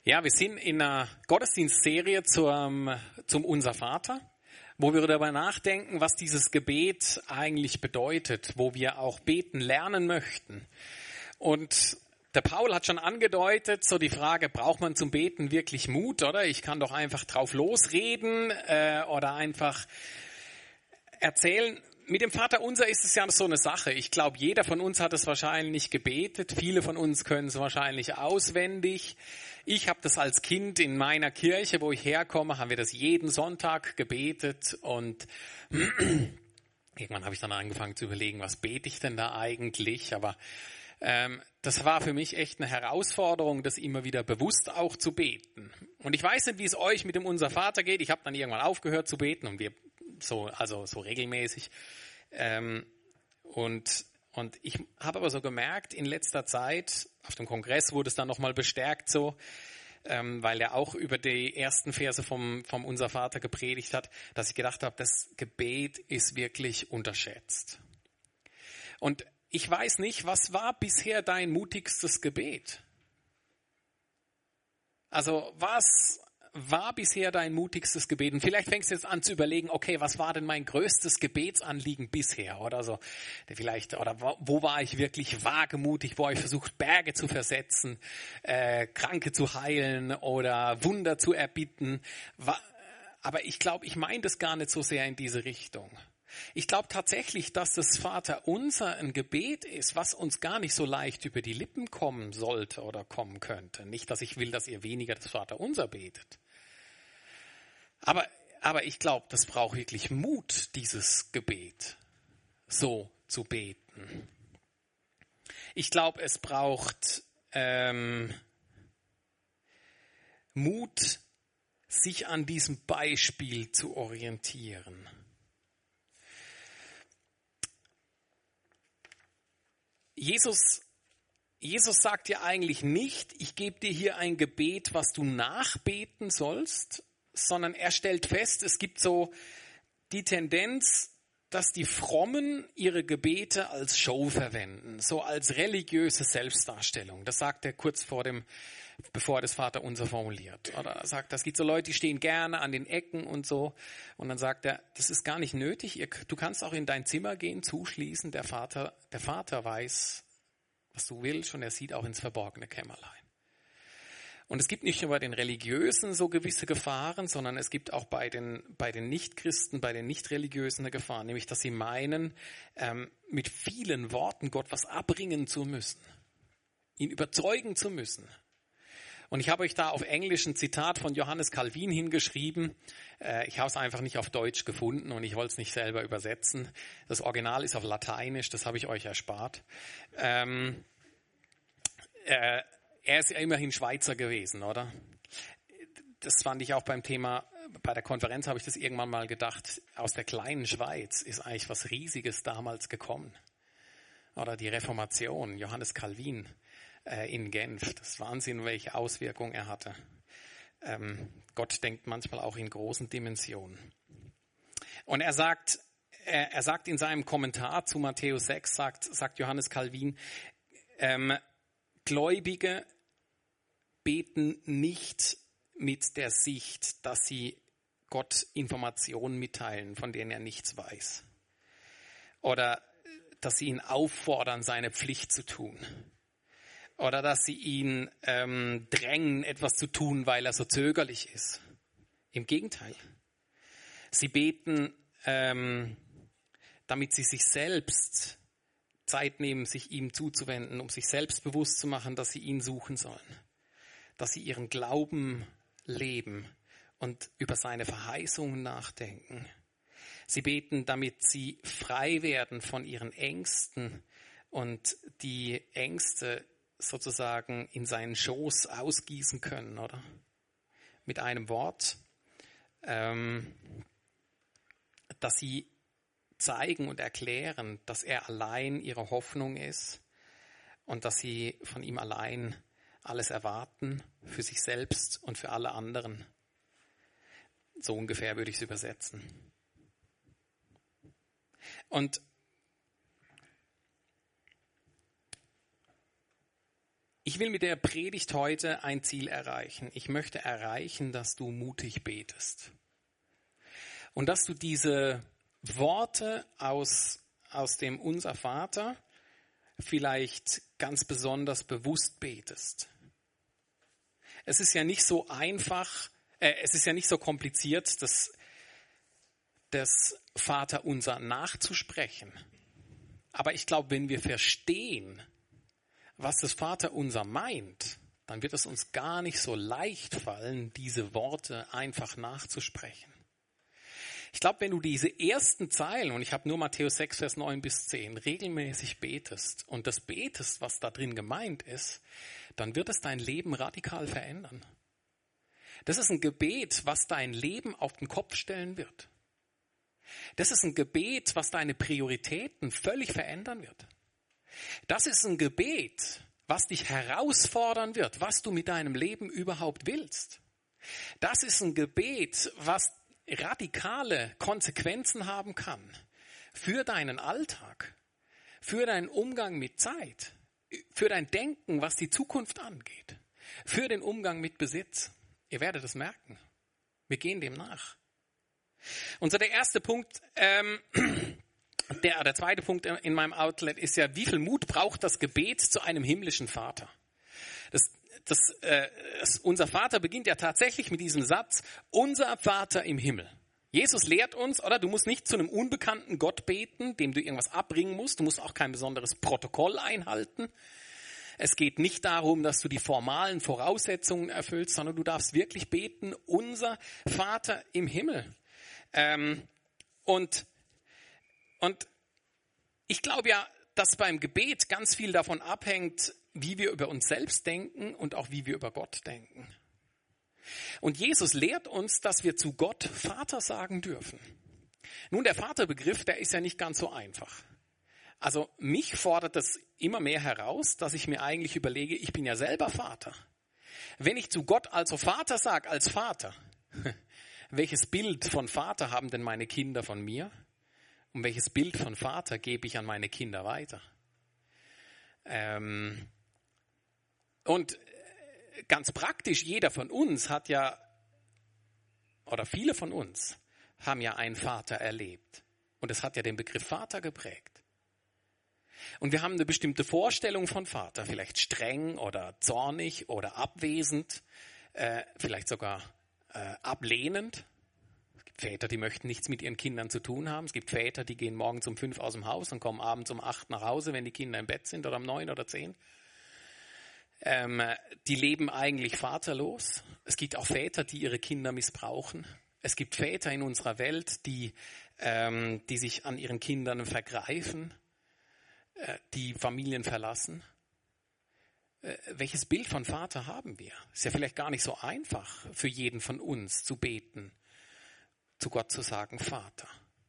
Ja, wir sind in einer Gottesdienstserie zum Unser Vater, wo wir darüber nachdenken, was dieses Gebet eigentlich bedeutet, wo wir auch beten lernen möchten. Und der Paul hat schon angedeutet, so die Frage, braucht man zum Beten wirklich Mut, oder? Ich kann doch einfach drauf losreden oder einfach erzählen. Mit dem Vaterunser ist es ja so eine Sache. Ich glaube, jeder von uns hat es wahrscheinlich gebetet. Viele von uns können es wahrscheinlich auswendig. Ich habe das als Kind in meiner Kirche, wo ich herkomme, haben wir das jeden Sonntag gebetet. Und irgendwann habe ich dann angefangen zu überlegen, was bete ich denn da eigentlich? Aber das war für mich echt eine Herausforderung, das immer wieder bewusst auch zu beten. Und ich weiß nicht, wie es euch mit dem Unser Vater geht. Ich habe dann irgendwann aufgehört zu beten und wir so regelmäßig. Und ich habe aber so gemerkt, in letzter Zeit, auf dem Kongress wurde es dann nochmal bestärkt so, weil er auch über die ersten Verse vom Unser Vater gepredigt hat, dass ich gedacht habe, das Gebet ist wirklich unterschätzt. Und ich weiß nicht, was war bisher dein mutigstes Gebet? Also was war bisher dein mutigstes Gebet? Und vielleicht fängst du jetzt an zu überlegen, okay, was war denn mein größtes Gebetsanliegen bisher? Oder so, oder wo war ich wirklich wagemutig, wo habe ich versucht, Berge zu versetzen, Kranke zu heilen oder Wunder zu erbitten. Aber ich glaube, ich meine das gar nicht so sehr in diese Richtung. Ich glaube tatsächlich, dass das Vaterunser ein Gebet ist, was uns gar nicht so leicht über die Lippen kommen sollte oder kommen könnte. Nicht, dass ich will, dass ihr weniger das Vaterunser betet. Aber ich glaube, das braucht wirklich Mut, dieses Gebet so zu beten. Ich glaube, es braucht Mut, sich an diesem Beispiel zu orientieren. Jesus sagt ja eigentlich nicht, ich gebe dir hier ein Gebet, was du nachbeten sollst, sondern er stellt fest, es gibt so die Tendenz, dass die Frommen ihre Gebete als Show verwenden, so als religiöse Selbstdarstellung. Das sagt er kurz bevor er das Vaterunser formuliert. Oder er sagt, es gibt so Leute, die stehen gerne an den Ecken und so. Und dann sagt er, das ist gar nicht nötig. Du kannst auch in dein Zimmer gehen, zuschließen. Der Vater weiß, was du willst, und er sieht auch ins verborgene Kämmerlein. Und es gibt nicht nur bei den Religiösen so gewisse Gefahren, sondern es gibt auch bei den Nichtchristen, bei den Nichtreligiösen eine Gefahr, nämlich dass sie meinen, mit vielen Worten Gott was abbringen zu müssen, ihn überzeugen zu müssen. Und ich habe euch da auf Englisch ein Zitat von Johannes Calvin hingeschrieben. Ich habe es einfach nicht auf Deutsch gefunden und ich wollte es nicht selber übersetzen. Das Original ist auf Lateinisch, das habe ich euch erspart. Er ist ja immerhin Schweizer gewesen, oder? Das fand ich auch bei der Konferenz habe ich das irgendwann mal gedacht, aus der kleinen Schweiz ist eigentlich was Riesiges damals gekommen. Oder die Reformation, Johannes Calvin in Genf. Das ist Wahnsinn, welche Auswirkungen er hatte. Gott denkt manchmal auch in großen Dimensionen. Und er sagt in seinem Kommentar zu Matthäus 6, sagt Johannes Calvin, Gläubige beten nicht mit der Sicht, dass sie Gott Informationen mitteilen, von denen er nichts weiß. Oder dass sie ihn auffordern, seine Pflicht zu tun. Oder dass sie ihn drängen, etwas zu tun, weil er so zögerlich ist. Im Gegenteil. Sie beten, damit sie sich selbst Zeit nehmen, sich ihm zuzuwenden, um sich selbst bewusst zu machen, dass sie ihn suchen sollen. Dass sie ihren Glauben leben und über seine Verheißungen nachdenken. Sie beten, damit sie frei werden von ihren Ängsten und die Ängste sozusagen in seinen Schoß ausgießen können, oder? Mit einem Wort, dass sie zeigen und erklären, dass er allein ihre Hoffnung ist und dass sie von ihm allein alles erwarten, für sich selbst und für alle anderen. So ungefähr würde ich es übersetzen. Und Ich will mit der Predigt heute ein Ziel erreichen. Ich möchte erreichen, dass du mutig betest. Und dass du diese Worte aus dem Unser Vater vielleicht ganz besonders bewusst betest. Es ist ja nicht so einfach, es ist ja nicht so kompliziert, das Vaterunser nachzusprechen. Aber ich glaube, wenn wir verstehen, was das Vaterunser meint, dann wird es uns gar nicht so leicht fallen, diese Worte einfach nachzusprechen. Ich glaube, wenn du diese ersten Zeilen, und ich habe nur Matthäus 6, Vers 9 bis 10, regelmäßig betest und das betest, was da drin gemeint ist, dann wird es dein Leben radikal verändern. Das ist ein Gebet, was dein Leben auf den Kopf stellen wird. Das ist ein Gebet, was deine Prioritäten völlig verändern wird. Das ist ein Gebet, was dich herausfordern wird, was du mit deinem Leben überhaupt willst. Das ist ein Gebet, was radikale Konsequenzen haben kann für deinen Alltag, für deinen Umgang mit Zeit, für dein Denken, was die Zukunft angeht, für den Umgang mit Besitz. Ihr werdet es merken. Wir gehen dem nach. Und so der erste Punkt, der zweite Punkt in meinem Outlet ist ja, wie viel Mut braucht das Gebet zu einem himmlischen Vater? Unser Vater beginnt ja tatsächlich mit diesem Satz, unser Vater im Himmel. Jesus lehrt uns, oder du musst nicht zu einem unbekannten Gott beten, dem du irgendwas abbringen musst. Du musst auch kein besonderes Protokoll einhalten. Es geht nicht darum, dass du die formalen Voraussetzungen erfüllst, sondern du darfst wirklich beten, unser Vater im Himmel. Und ich glaube ja, dass beim Gebet ganz viel davon abhängt, wie wir über uns selbst denken und auch wie wir über Gott denken. Und Jesus lehrt uns, dass wir zu Gott Vater sagen dürfen. Nun, der Vaterbegriff, der ist ja nicht ganz so einfach. Also mich fordert es immer mehr heraus, dass ich mir eigentlich überlege, ich bin ja selber Vater. Wenn ich zu Gott also Vater sage, als Vater, welches Bild von Vater haben denn meine Kinder von mir? Und welches Bild von Vater gebe ich an meine Kinder weiter? Und ganz praktisch, jeder von uns hat ja, oder viele von uns haben ja einen Vater erlebt. Und es hat ja den Begriff Vater geprägt. Und wir haben eine bestimmte Vorstellung von Vater, vielleicht streng oder zornig oder abwesend, vielleicht sogar ablehnend. Es gibt Väter, die möchten nichts mit ihren Kindern zu tun haben. Es gibt Väter, die gehen morgens um 5 aus dem Haus und kommen abends um 8 nach Hause, wenn die Kinder im Bett sind, oder um 9 oder 10. Die leben eigentlich vaterlos. Es gibt auch Väter, die ihre Kinder missbrauchen. Es gibt Väter in unserer Welt, die sich an ihren Kindern vergreifen, die Familien verlassen. Welches Bild von Vater haben wir? Ist ja vielleicht gar nicht so einfach für jeden von uns zu beten, zu Gott zu sagen, Vater.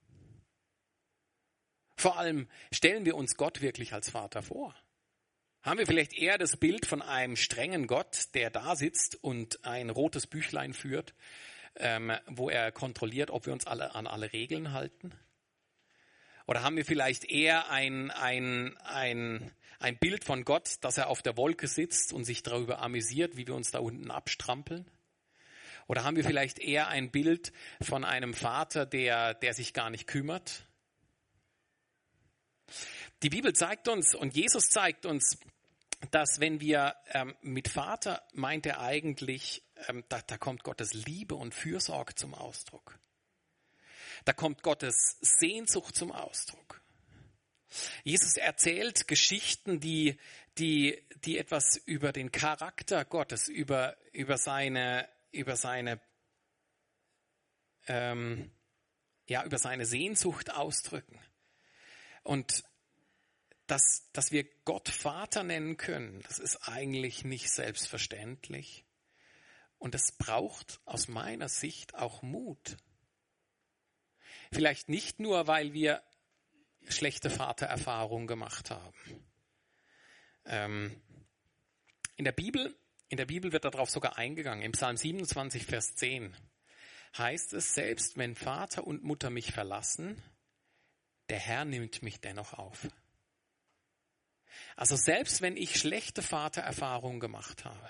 Vor allem stellen wir uns Gott wirklich als Vater vor. Haben wir vielleicht eher das Bild von einem strengen Gott, der da sitzt und ein rotes Büchlein führt, wo er kontrolliert, ob wir uns alle an alle Regeln halten? Oder haben wir vielleicht eher ein Bild von Gott, dass er auf der Wolke sitzt und sich darüber amüsiert, wie wir uns da unten abstrampeln? Oder haben wir vielleicht eher ein Bild von einem Vater, der sich gar nicht kümmert? Die Bibel zeigt uns und Jesus zeigt uns, dass wenn wir mit Vater meint er eigentlich, da kommt Gottes Liebe und Fürsorge zum Ausdruck. Da kommt Gottes Sehnsucht zum Ausdruck. Jesus erzählt Geschichten, die etwas über den Charakter Gottes, über seine Sehnsucht ausdrücken. Und dass wir Gott Vater nennen können, das ist eigentlich nicht selbstverständlich. Und es braucht aus meiner Sicht auch Mut. Vielleicht nicht nur, weil wir schlechte Vatererfahrungen gemacht haben. In der Bibel wird darauf sogar eingegangen. Im Psalm 27, Vers 10 heißt es, selbst wenn Vater und Mutter mich verlassen, der Herr nimmt mich dennoch auf. Also selbst wenn ich schlechte Vatererfahrungen gemacht habe,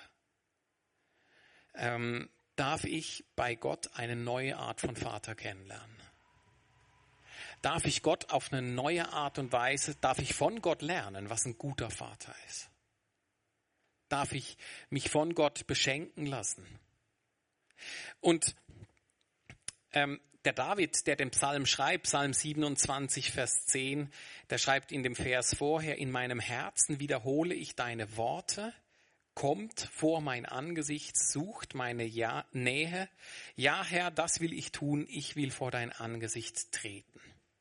darf ich bei Gott eine neue Art von Vater kennenlernen. Darf ich Gott auf eine neue Art und Weise, darf ich von Gott lernen, was ein guter Vater ist? Darf ich mich von Gott beschenken lassen? Und der David, der den Psalm schreibt, Psalm 27, Vers 10, der schreibt in dem Vers vorher, in meinem Herzen wiederhole ich deine Worte, kommt vor mein Angesicht, sucht meine Nähe. Ja, Herr, das will ich tun, ich will vor dein Angesicht treten.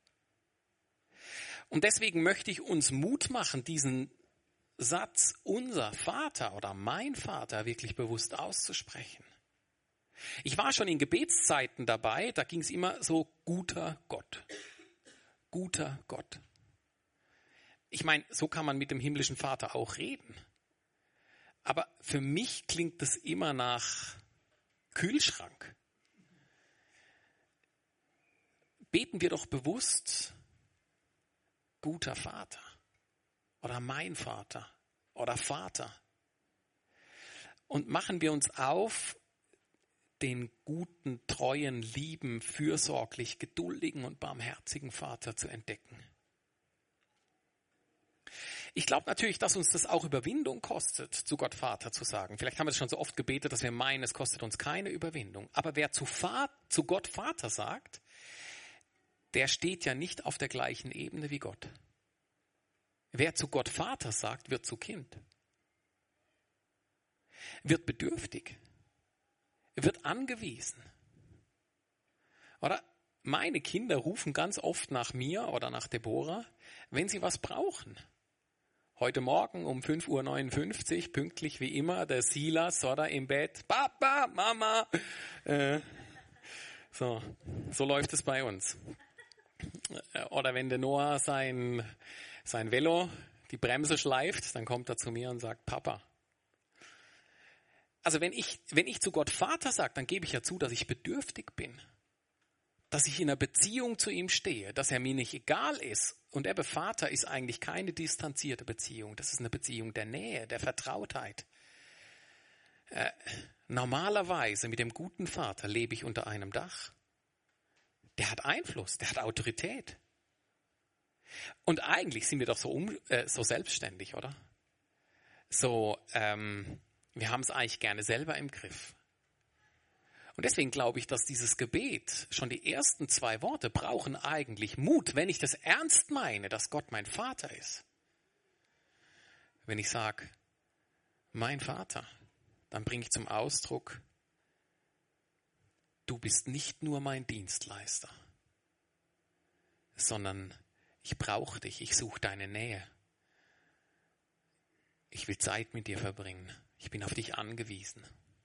Und deswegen möchte ich uns Mut machen, diesen Satz, unser Vater oder mein Vater, wirklich bewusst auszusprechen. Ich war schon in Gebetszeiten dabei, da ging es immer so, guter Gott. Guter Gott. Ich meine, so kann man mit dem himmlischen Vater auch reden. Aber für mich klingt das immer nach Kühlschrank. Beten wir doch bewusst, guter Vater oder mein Vater oder Vater. Und machen wir uns auf, den guten, treuen, lieben, fürsorglich, geduldigen und barmherzigen Vater zu entdecken. Ich glaube natürlich, dass uns das auch Überwindung kostet, zu Gott Vater zu sagen. Vielleicht haben wir es schon so oft gebetet, dass wir meinen, es kostet uns keine Überwindung. Aber wer zu Gott Vater sagt, der steht ja nicht auf der gleichen Ebene wie Gott. Wer zu Gott Vater sagt, wird zu Kind. Wird bedürftig. Wird angewiesen. Oder meine Kinder rufen ganz oft nach mir oder nach Deborah, wenn sie was brauchen. Heute Morgen um 5:59 Uhr, pünktlich wie immer, der Silas oder im Bett. Papa, Mama. So läuft es bei uns. Oder wenn der Noah sein Velo, die Bremse schleift, dann kommt er zu mir und sagt, Papa. Also wenn ich zu Gott Vater sage, dann gebe ich ja zu, dass ich bedürftig bin. Dass ich in einer Beziehung zu ihm stehe, dass er mir nicht egal ist. Und Ebbe Vater ist eigentlich keine distanzierte Beziehung. Das ist eine Beziehung der Nähe, der Vertrautheit. Normalerweise mit dem guten Vater lebe ich unter einem Dach. Der hat Einfluss, der hat Autorität. Und eigentlich sind wir doch so selbstständig, oder? Wir haben es eigentlich gerne selber im Griff. Und deswegen glaube ich, dass dieses Gebet, schon die ersten 2 Worte brauchen eigentlich Mut, wenn ich das ernst meine, dass Gott mein Vater ist. Wenn ich sage, mein Vater, dann bringe ich zum Ausdruck, du bist nicht nur mein Dienstleister, sondern ich brauche dich, ich suche deine Nähe. Ich will Zeit mit dir verbringen. Ich bin auf dich angewiesen.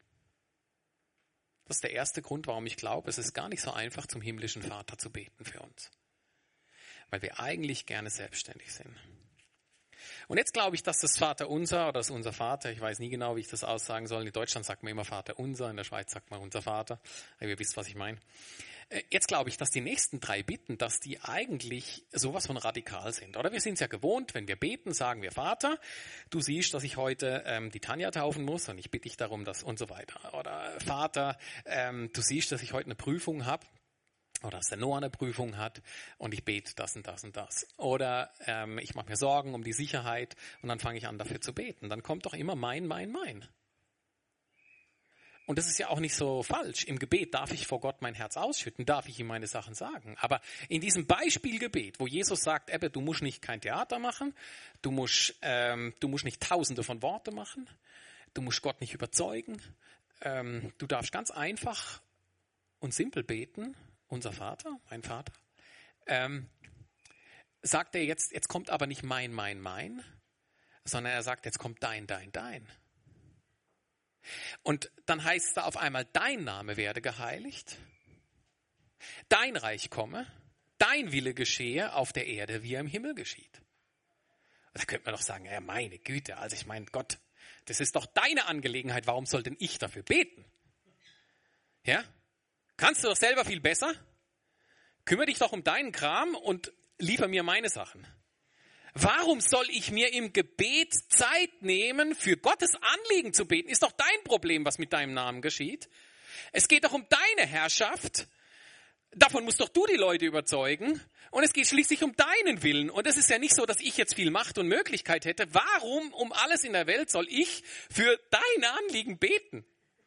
Das ist der erste Grund, warum ich glaube, es ist gar nicht so einfach, zum himmlischen Vater zu beten für uns. Weil wir eigentlich gerne selbstständig sind. Und jetzt glaube ich, dass das Vaterunser oder das Unser Vater, ich weiß nie genau, wie ich das aussagen soll. In Deutschland sagt man immer Vaterunser, in der Schweiz sagt man Unser Vater. Ihr wisst, was ich meine. Jetzt glaube ich, dass die nächsten 3 Bitten, dass die eigentlich sowas von radikal sind. Oder wir sind es ja gewohnt, wenn wir beten, sagen wir Vater, du siehst, dass ich heute die Tanja taufen muss und ich bitte dich darum, dass und so weiter. Oder Vater, du siehst, dass ich heute eine Prüfung habe. Oder dass der Noah eine Prüfung hat und ich bete das und das und das. Oder ich mache mir Sorgen um die Sicherheit und dann fange ich an, dafür zu beten. Dann kommt doch immer mein. Und das ist ja auch nicht so falsch. Im Gebet darf ich vor Gott mein Herz ausschütten, darf ich ihm meine Sachen sagen. Aber in diesem Beispielgebet, wo Jesus sagt, Ebbe, du musst nicht kein Theater machen, du musst nicht Tausende von Worten machen, du musst Gott nicht überzeugen, du darfst ganz einfach und simpel beten, unser Vater, mein Vater, sagt er jetzt kommt aber nicht mein, sondern er sagt, jetzt kommt dein. Und dann heißt es da auf einmal, dein Name werde geheiligt, dein Reich komme, dein Wille geschehe auf der Erde, wie er im Himmel geschieht. Da könnte man doch sagen, ja meine Güte, also ich meine Gott, das ist doch deine Angelegenheit, warum soll denn ich dafür beten? Ja? Kannst du doch selber viel besser? Kümmere dich doch um deinen Kram und liefer mir meine Sachen. Warum soll ich mir im Gebet Zeit nehmen, für Gottes Anliegen zu beten? Ist doch dein Problem, was mit deinem Namen geschieht. Es geht doch um deine Herrschaft. Davon musst doch du die Leute überzeugen. Und es geht schließlich um deinen Willen. Und es ist ja nicht so, dass ich jetzt viel Macht und Möglichkeit hätte. Warum um alles in der Welt soll ich für deine Anliegen beten?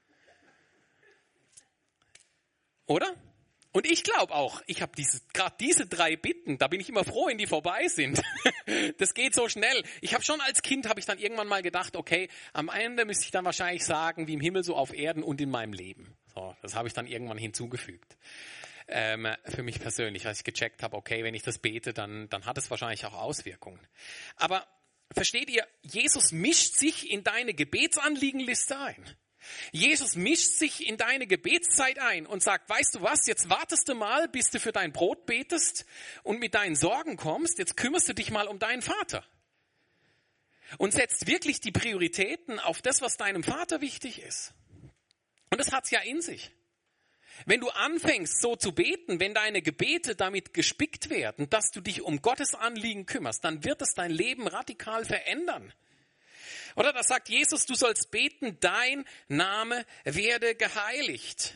Oder? Und ich glaube auch, ich habe gerade diese 3 Bitten, da bin ich immer froh, wenn die vorbei sind. Das geht so schnell. Ich habe schon als Kind, habe ich dann irgendwann mal gedacht, okay, am Ende müsste ich dann wahrscheinlich sagen, wie im Himmel, so auf Erden und in meinem Leben. So, das habe ich dann irgendwann hinzugefügt. Für mich persönlich, als ich gecheckt habe, okay, wenn ich das bete, dann hat es wahrscheinlich auch Auswirkungen. Aber versteht ihr, Jesus mischt sich in deine Gebetsanliegenliste ein. Jesus mischt sich in deine Gebetszeit ein und sagt, weißt du was, jetzt wartest du mal, bis du für dein Brot betest und mit deinen Sorgen kommst, jetzt kümmerst du dich mal um deinen Vater. Und setzt wirklich die Prioritäten auf das, was deinem Vater wichtig ist. Und das hat's ja in sich. Wenn du anfängst, so zu beten, wenn deine Gebete damit gespickt werden, dass du dich um Gottes Anliegen kümmerst, dann wird es dein Leben radikal verändern. Oder da sagt Jesus, du sollst beten, dein Name werde geheiligt.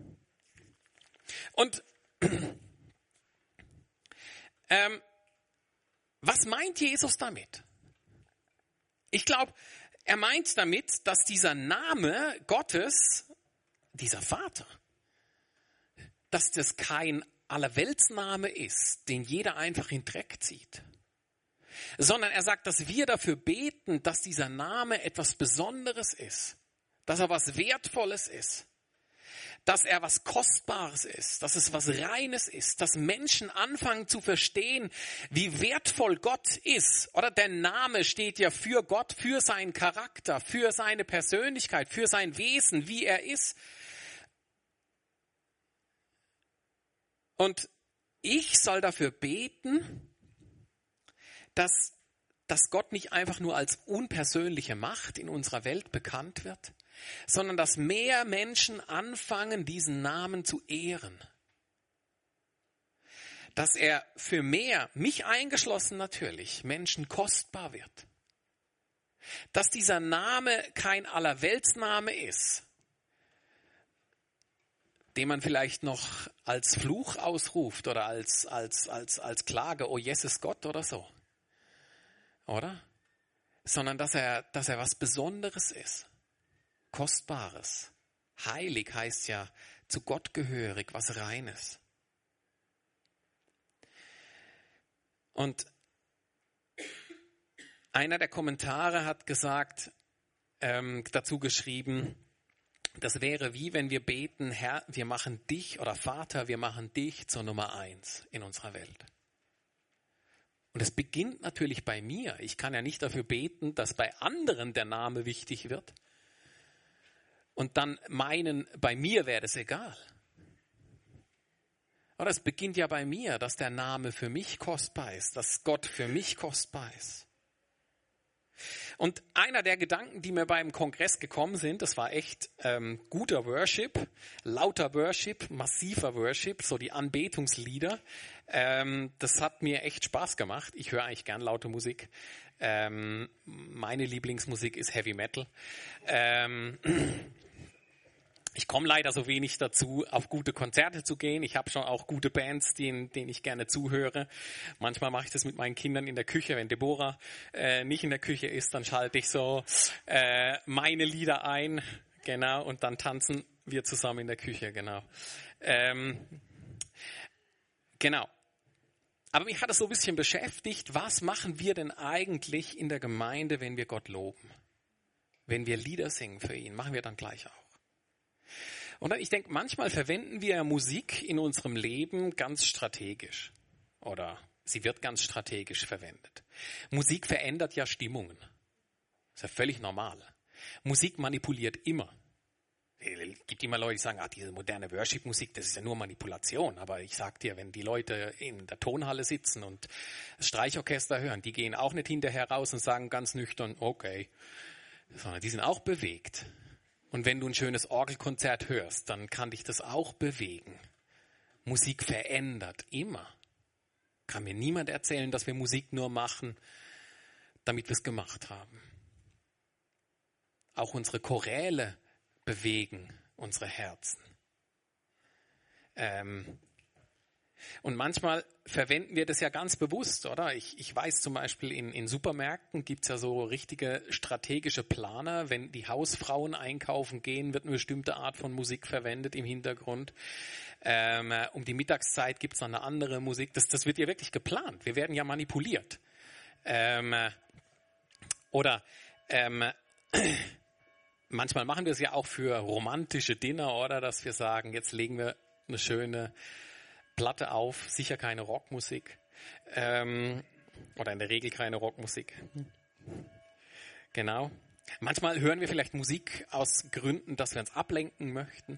Und was meint Jesus damit? Ich glaube, er meint damit, dass dieser Name Gottes, dieser Vater, dass das kein Allerweltsname ist, den jeder einfach in Dreck zieht. Sondern er sagt, dass wir dafür beten, dass dieser Name etwas Besonderes ist, dass er was Wertvolles ist, dass er was Kostbares ist, dass es was Reines ist, dass Menschen anfangen zu verstehen, wie wertvoll Gott ist. Oder der Name steht ja für Gott, für seinen Charakter, für seine Persönlichkeit, für sein Wesen, wie er ist. Und ich soll dafür beten, dass Gott nicht einfach nur als unpersönliche Macht in unserer Welt bekannt wird, sondern dass mehr Menschen anfangen, diesen Namen zu ehren. Dass er für mehr, mich eingeschlossen natürlich, Menschen kostbar wird. Dass dieser Name kein Allerweltsname ist, den man vielleicht noch als Fluch ausruft oder als Klage, oh Jesus Gott oder so. Oder? Sondern dass er was Besonderes ist. Kostbares. Heilig heißt ja zu Gott gehörig, was Reines. Und einer der Kommentare hat gesagt, dazu geschrieben, das wäre wie wenn wir beten, Herr, wir machen dich oder Vater, wir machen dich zur Nummer 1 in unserer Welt. Und es beginnt natürlich bei mir. Ich kann ja nicht dafür beten, dass bei anderen der Name wichtig wird. Und dann meinen, bei mir wäre das egal. Aber es beginnt ja bei mir, dass der Name für mich kostbar ist, dass Gott für mich kostbar ist. Und einer der Gedanken, die mir beim Kongress gekommen sind, das war echt guter Worship, lauter Worship, massiver Worship, so die Anbetungslieder. Das hat mir echt Spaß gemacht. Ich höre eigentlich gern laute Musik. Meine Lieblingsmusik ist Heavy Metal. Ich komme leider so wenig dazu, auf gute Konzerte zu gehen. Ich habe schon auch gute Bands, denen ich gerne zuhöre. Manchmal mache ich das mit meinen Kindern in der Küche. Wenn Deborah nicht in der Küche ist, dann schalte ich so meine Lieder ein, genau, und dann tanzen wir zusammen in der Küche, genau. Genau. Aber mich hat es so ein bisschen beschäftigt, was machen wir denn eigentlich in der Gemeinde, wenn wir Gott loben? Wenn wir Lieder singen für ihn, machen wir dann gleich auch. Und ich denke, manchmal verwenden wir Musik in unserem Leben ganz strategisch. Oder sie wird ganz strategisch verwendet. Musik verändert ja Stimmungen. Das ist ja völlig normal. Musik manipuliert immer. Es gibt immer Leute, die sagen, diese moderne Worship-Musik, das ist ja nur Manipulation. Aber ich sag dir, wenn die Leute in der Tonhalle sitzen und das Streichorchester hören, die gehen auch nicht hinterher raus und sagen ganz nüchtern, okay. Sondern die sind auch bewegt. Und wenn du ein schönes Orgelkonzert hörst, dann kann dich das auch bewegen. Musik verändert immer. Kann mir niemand erzählen, dass wir Musik nur machen, damit wir es gemacht haben. Auch unsere Choräle bewegen unsere Herzen. Und manchmal verwenden wir das ja ganz bewusst, oder? Ich weiß zum Beispiel, in Supermärkten gibt es ja so richtige strategische Planer. Wenn die Hausfrauen einkaufen gehen, wird eine bestimmte Art von Musik verwendet im Hintergrund. Um die Mittagszeit gibt es noch eine andere Musik. Das wird ja wirklich geplant. Wir werden ja manipuliert. Manchmal machen wir es ja auch für romantische Dinner, oder? Dass wir sagen, jetzt legen wir eine schöne Platte auf, sicher keine Rockmusik. Oder in der Regel keine Rockmusik. Genau. Manchmal hören wir vielleicht Musik aus Gründen, dass wir uns ablenken möchten.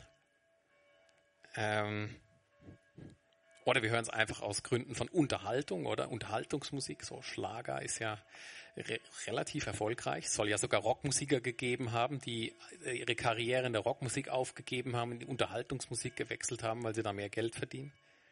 Oder wir hören es einfach aus Gründen von Unterhaltung oder Unterhaltungsmusik. So Schlager ist ja relativ erfolgreich. Es soll ja sogar Rockmusiker gegeben haben, die ihre Karriere in der Rockmusik aufgegeben haben, in die Unterhaltungsmusik gewechselt haben, weil sie da mehr Geld verdienen.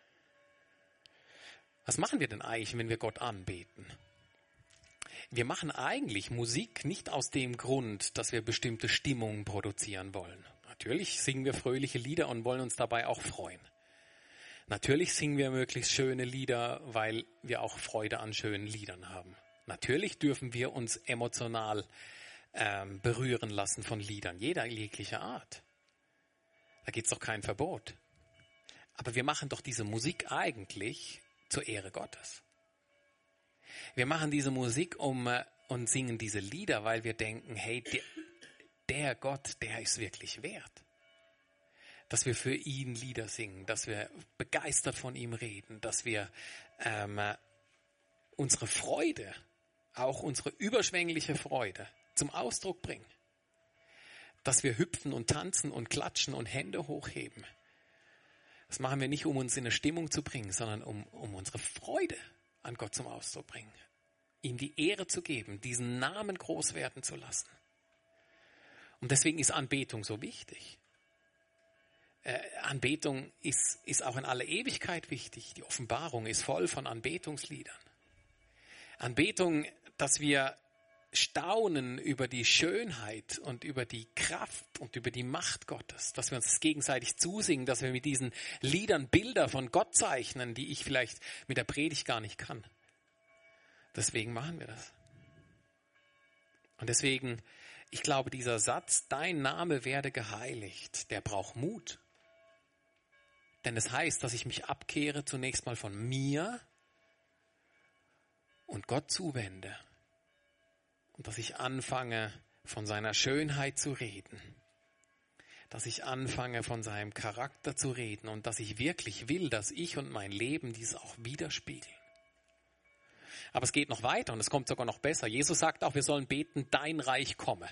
Was machen wir denn eigentlich, wenn wir Gott anbeten? Wir machen eigentlich Musik nicht aus dem Grund, dass wir bestimmte Stimmungen produzieren wollen. Natürlich singen wir fröhliche Lieder und wollen uns dabei auch freuen. Natürlich singen wir möglichst schöne Lieder, weil wir auch Freude an schönen Liedern haben. Natürlich dürfen wir uns emotional berühren lassen von Liedern, jeglicher Art. Da gibt es doch kein Verbot. Aber wir machen doch diese Musik eigentlich zur Ehre Gottes. Wir machen diese Musik und singen diese Lieder, weil wir denken, hey, der Gott, der ist wirklich wert. Dass wir für ihn Lieder singen, dass wir begeistert von ihm reden, dass wir unsere Freude, auch unsere überschwängliche Freude zum Ausdruck bringen. Dass wir hüpfen und tanzen und klatschen und Hände hochheben. Das machen wir nicht, um uns in eine Stimmung zu bringen, sondern um unsere Freude an Gott zum Ausdruck bringen. Ihm die Ehre zu geben, diesen Namen groß werden zu lassen. Und deswegen ist Anbetung so wichtig. Anbetung ist auch in aller Ewigkeit wichtig. Die Offenbarung ist voll von Anbetungsliedern. Anbetung, dass wir staunen über die Schönheit und über die Kraft und über die Macht Gottes, dass wir uns das gegenseitig zusingen, dass wir mit diesen Liedern Bilder von Gott zeichnen, die ich vielleicht mit der Predigt gar nicht kann. Deswegen machen wir das. Und deswegen, ich glaube, dieser Satz, dein Name werde geheiligt, der braucht Mut. Denn es heißt, dass ich mich abkehre zunächst mal von mir und Gott zuwende. Und dass ich anfange, von seiner Schönheit zu reden. Dass ich anfange, von seinem Charakter zu reden. Und dass ich wirklich will, dass ich und mein Leben dies auch widerspiegeln. Aber es geht noch weiter und es kommt sogar noch besser. Jesus sagt auch, wir sollen beten, dein Reich komme.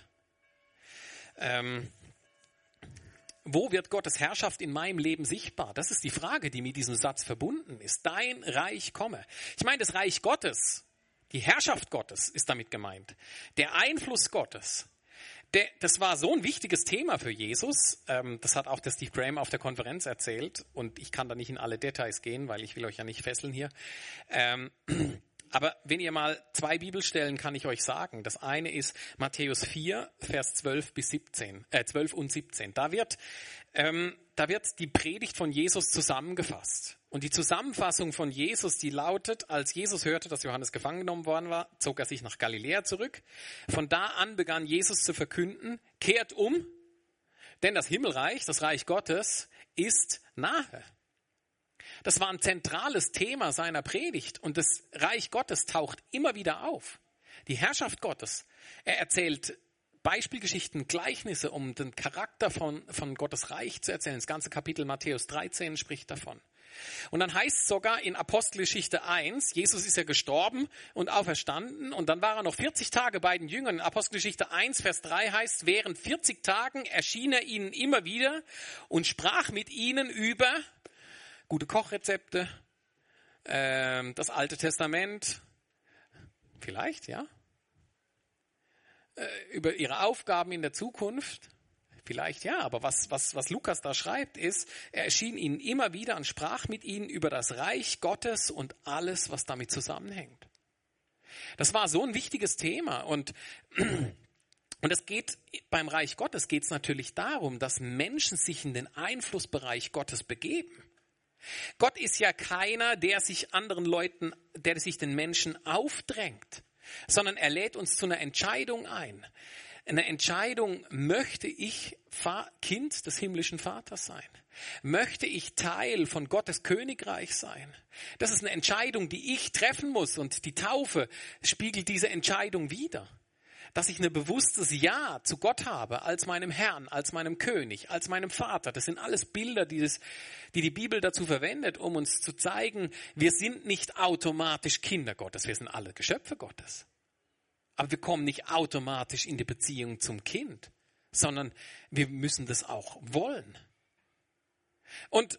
Wo wird Gottes Herrschaft in meinem Leben sichtbar? Das ist die Frage, die mit diesem Satz verbunden ist. Dein Reich komme. Ich meine, das Reich Gottes, die Herrschaft Gottes ist damit gemeint. Der Einfluss Gottes. Das war so ein wichtiges Thema für Jesus. Das hat auch der Steve Graham auf der Konferenz erzählt. Und ich kann da nicht in alle Details gehen, weil ich will euch ja nicht fesseln hier. Aber wenn ihr mal 2 Bibelstellen, kann ich euch sagen. Das eine ist Matthäus 4, Vers 12 und 17. Da wird die Predigt von Jesus zusammengefasst. Und die Zusammenfassung von Jesus, die lautet, als Jesus hörte, dass Johannes gefangen genommen worden war, zog er sich nach Galiläa zurück. Von da an begann Jesus zu verkünden, kehrt um, denn das Himmelreich, das Reich Gottes, ist nahe. Das war ein zentrales Thema seiner Predigt und das Reich Gottes taucht immer wieder auf. Die Herrschaft Gottes. Er erzählt Beispielgeschichten, Gleichnisse, um den Charakter von Gottes Reich zu erzählen. Das ganze Kapitel Matthäus 13 spricht davon. Und dann heißt es sogar in Apostelgeschichte 1, Jesus ist ja gestorben und auferstanden und dann war er noch 40 Tage bei den Jüngern. In Apostelgeschichte 1, Vers 3 heißt, während 40 Tagen erschien er ihnen immer wieder und sprach mit ihnen über gute Kochrezepte, das Alte Testament, vielleicht, ja, über ihre Aufgaben in der Zukunft, vielleicht ja, aber was Lukas da schreibt ist, er erschien ihnen immer wieder und sprach mit ihnen über das Reich Gottes und alles, was damit zusammenhängt. Das war so ein wichtiges Thema und es geht beim Reich Gottes geht es natürlich darum, dass Menschen sich in den Einflussbereich Gottes begeben. Gott ist ja keiner, der sich den Menschen aufdrängt, sondern er lädt uns zu einer Entscheidung ein. Eine Entscheidung, möchte ich Kind des himmlischen Vaters sein? Möchte ich Teil von Gottes Königreich sein? Das ist eine Entscheidung, die ich treffen muss und die Taufe spiegelt diese Entscheidung wider. Dass ich ein bewusstes Ja zu Gott habe, als meinem Herrn, als meinem König, als meinem Vater. Das sind alles Bilder, die die Bibel dazu verwendet, um uns zu zeigen, wir sind nicht automatisch Kinder Gottes, wir sind alle Geschöpfe Gottes. Aber wir kommen nicht automatisch in die Beziehung zum Kind, sondern wir müssen das auch wollen. Und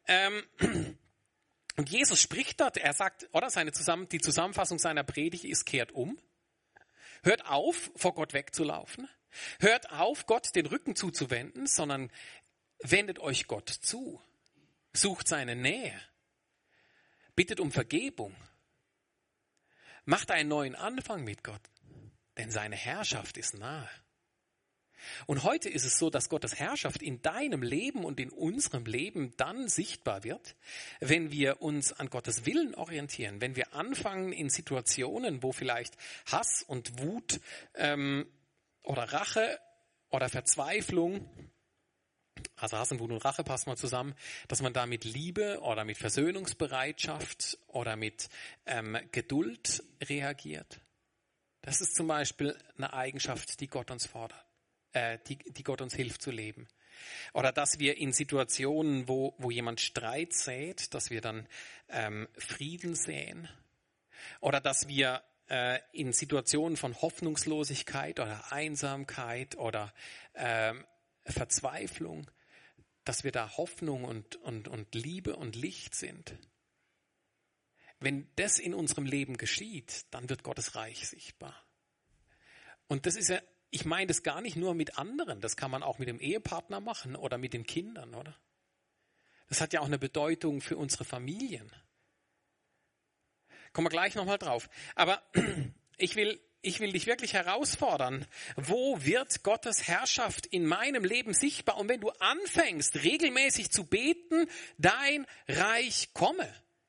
Jesus spricht dort, er sagt, oder die Zusammenfassung seiner Predigt ist, kehrt um. Hört auf, vor Gott wegzulaufen. Hört auf, Gott den Rücken zuzuwenden, sondern wendet euch Gott zu. Sucht seine Nähe. Bittet um Vergebung. Macht einen neuen Anfang mit Gott, denn seine Herrschaft ist nahe. Und heute ist es so, dass Gottes Herrschaft in deinem Leben und in unserem Leben dann sichtbar wird, wenn wir uns an Gottes Willen orientieren, wenn wir anfangen in Situationen, wo vielleicht Hass und Wut oder Rache oder Verzweiflung, also Hass und Wut und Rache passen mal zusammen, dass man da mit Liebe oder mit Versöhnungsbereitschaft oder mit Geduld reagiert. Das ist zum Beispiel eine Eigenschaft, die Gott uns fordert. Die Gott uns hilft zu leben. Oder dass wir in Situationen, wo jemand Streit sät, dass wir dann Frieden säen. Oder dass wir in Situationen von Hoffnungslosigkeit oder Einsamkeit oder Verzweiflung, dass wir da Hoffnung und Liebe und Licht sind. Wenn das in unserem Leben geschieht, dann wird Gottes Reich sichtbar. Und das ist ja, ich meine das gar nicht nur mit anderen, das kann man auch mit dem Ehepartner machen oder mit den Kindern, oder? Das hat ja auch eine Bedeutung für unsere Familien. Kommen wir gleich nochmal drauf. Aber ich will dich wirklich herausfordern, wo wird Gottes Herrschaft in meinem Leben sichtbar? Und wenn du anfängst, regelmäßig zu beten, dein Reich komme.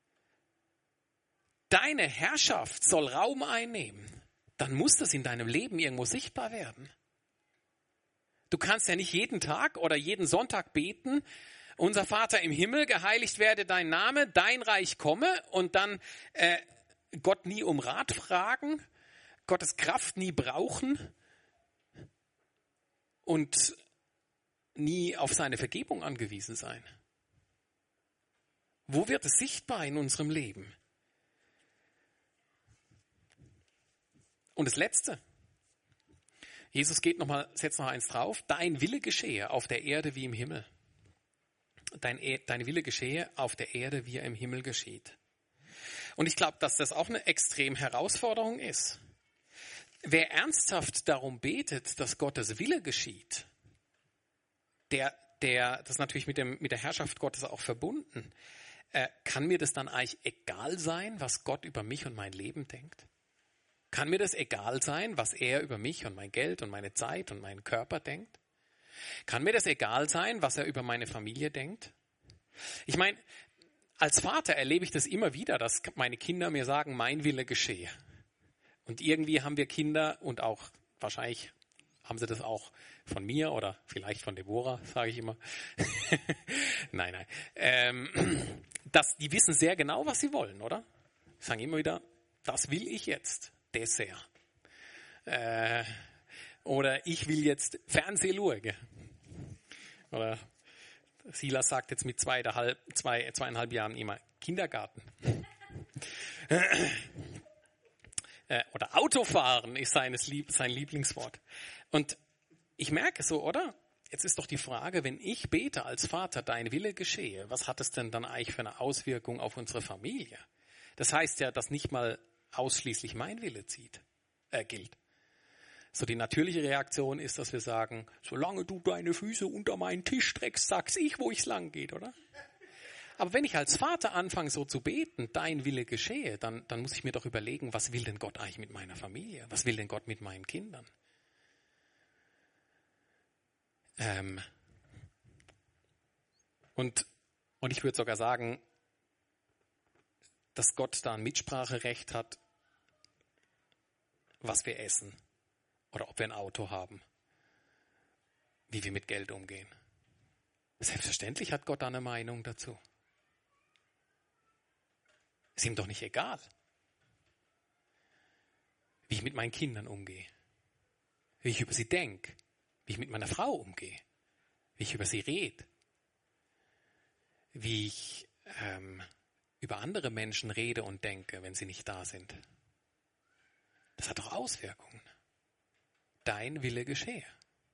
Deine Herrschaft soll Raum einnehmen. Dann muss das in deinem Leben irgendwo sichtbar werden. Du kannst ja nicht jeden Tag oder jeden Sonntag beten, unser Vater im Himmel, geheiligt werde dein Name, dein Reich komme und dann Gott nie um Rat fragen, Gottes Kraft nie brauchen und nie auf seine Vergebung angewiesen sein. Wo wird es sichtbar in unserem Leben? Und das Letzte. Jesus setzt noch eins drauf. Dein Wille geschehe auf der Erde wie im Himmel. Dein Wille geschehe auf der Erde, wie er im Himmel geschieht. Und ich glaube, dass das auch eine extrem Herausforderung ist. Wer ernsthaft darum betet, dass Gottes Wille geschieht, das ist natürlich mit der Herrschaft Gottes auch verbunden, kann mir das dann eigentlich egal sein, was Gott über mich und mein Leben denkt? Kann mir das egal sein, was er über mich und mein Geld und meine Zeit und meinen Körper denkt? Kann mir das egal sein, was er über meine Familie denkt? Ich meine, als Vater erlebe ich das immer wieder, dass meine Kinder mir sagen, mein Wille geschehe. Und irgendwie haben wir Kinder und auch wahrscheinlich haben sie das auch von mir oder vielleicht von Deborah, sage ich immer. Nein. Die wissen sehr genau, was sie wollen, oder? Die sagen immer wieder, das will ich jetzt. Dessert. Oder ich will jetzt Fernsehen schauen. Oder Silas sagt jetzt mit zweieinhalb Jahren immer Kindergarten. Oder Autofahren ist sein Lieblingswort. Und ich merke so, oder? Jetzt ist doch die Frage, wenn ich bete als Vater, dein Wille geschehe, was hat es denn dann eigentlich für eine Auswirkung auf unsere Familie? Das heißt ja, dass nicht mal ausschließlich mein Wille gilt. So die natürliche Reaktion ist, dass wir sagen, solange du deine Füße unter meinen Tisch streckst, sag's ich, wo es lang geht, oder? Aber wenn ich als Vater anfange so zu beten, dein Wille geschehe, dann muss ich mir doch überlegen, was will denn Gott eigentlich mit meiner Familie? Was will denn Gott mit meinen Kindern? Und ich würde sogar sagen, dass Gott da ein Mitspracherecht hat, was wir essen oder ob wir ein Auto haben, wie wir mit Geld umgehen. Selbstverständlich hat Gott da eine Meinung dazu. Ist ihm doch nicht egal, wie ich mit meinen Kindern umgehe, wie ich über sie denke, wie ich mit meiner Frau umgehe, wie ich über sie rede, wie ich über andere Menschen rede und denke, wenn sie nicht da sind. Das hat doch Auswirkungen. Dein Wille geschehe.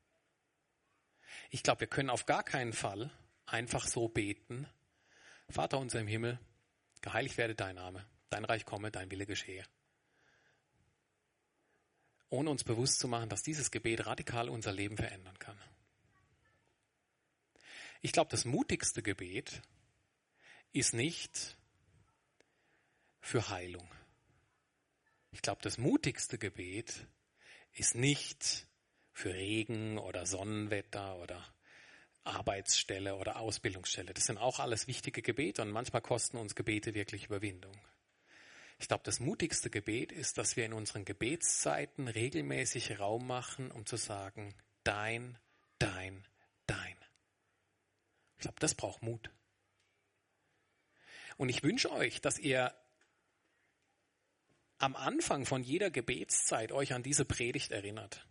Ich glaube, wir können auf gar keinen Fall einfach so beten: Vater unser im Himmel, geheiligt werde dein Name, dein Reich komme, dein Wille geschehe. Ohne uns bewusst zu machen, dass dieses Gebet radikal unser Leben verändern kann. Ich glaube, das mutigste Gebet ist nicht für Heilung. Ich glaube, das mutigste Gebet ist nicht für Regen oder Sonnenwetter oder Arbeitsstelle oder Ausbildungsstelle. Das sind auch alles wichtige Gebete und manchmal kosten uns Gebete wirklich Überwindung. Ich glaube, das mutigste Gebet ist, dass wir in unseren Gebetszeiten regelmäßig Raum machen, um zu sagen, dein, dein, dein. Ich glaube, das braucht Mut. Und ich wünsche euch, dass ihr am Anfang von jeder Gebetszeit euch an diese Predigt erinnert.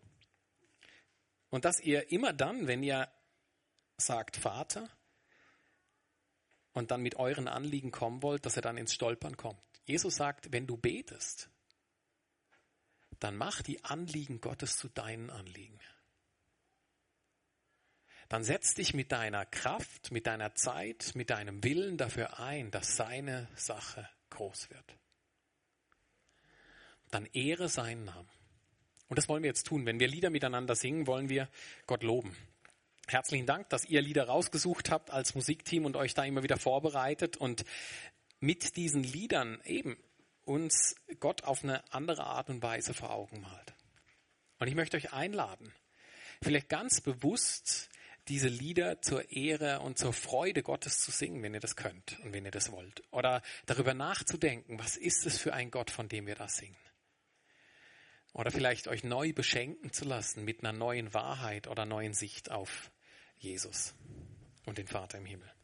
Und dass ihr immer dann, wenn ihr sagt Vater und dann mit euren Anliegen kommen wollt, dass ihr dann ins Stolpern kommt. Jesus sagt, wenn du betest, dann mach die Anliegen Gottes zu deinen Anliegen. Dann setz dich mit deiner Kraft, mit deiner Zeit, mit deinem Willen dafür ein, dass seine Sache groß wird. Dann ehre seinen Namen. Und das wollen wir jetzt tun. Wenn wir Lieder miteinander singen, wollen wir Gott loben. Herzlichen Dank, dass ihr Lieder rausgesucht habt als Musikteam und euch da immer wieder vorbereitet und mit diesen Liedern eben uns Gott auf eine andere Art und Weise vor Augen malt. Und ich möchte euch einladen, vielleicht ganz bewusst diese Lieder zur Ehre und zur Freude Gottes zu singen, wenn ihr das könnt und wenn ihr das wollt. Oder darüber nachzudenken, was ist es für ein Gott, von dem wir das singen. Oder vielleicht euch neu beschenken zu lassen mit einer neuen Wahrheit oder neuen Sicht auf Jesus und den Vater im Himmel.